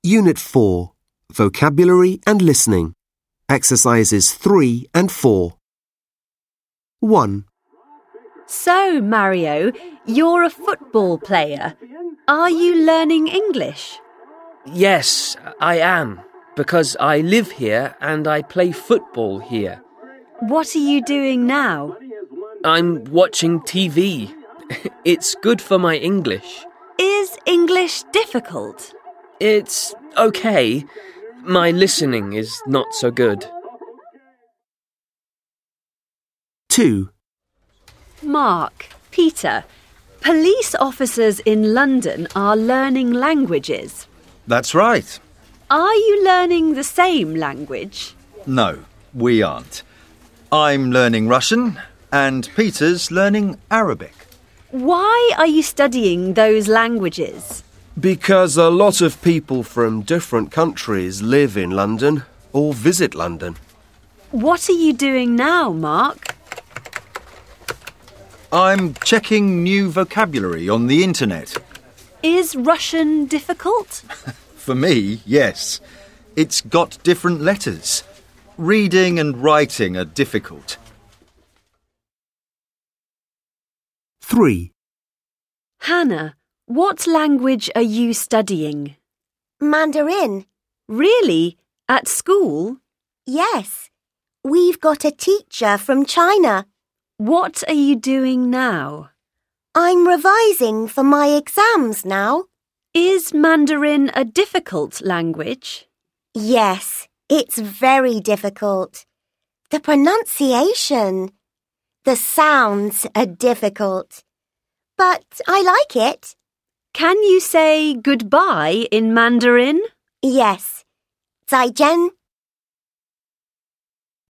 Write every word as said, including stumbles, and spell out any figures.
Unit four, Vocabulary and Listening. Exercises three and four. one. So, Mario, you're a football player. Are you learning English? Yes, I am, because I live here and I play football here. What are you doing now? I'm watching T V. It's good for my English. Is English difficult? It's okay. My listening is not so good. two. Mark, Peter, police officers in London are learning languages. That's right. Are you learning the same language? No, we aren't. I'm learning Russian and Peter's learning Arabic. Why are you studying those languages? Because a lot of people from different countries live in London or visit London. What are you doing now, Mark? I'm checking new vocabulary on the internet. Is Russian difficult? For me, yes. It's got different letters. Reading and writing are difficult. three. Hannah, what language are you studying? Mandarin. Really? At school? Yes. We've got a teacher from China. What are you doing now? I'm revising for my exams now. Is Mandarin a difficult language? Yes, it's very difficult. The pronunciation, the sounds are difficult. But I like it. Can you say goodbye in Mandarin? Yes. 再见.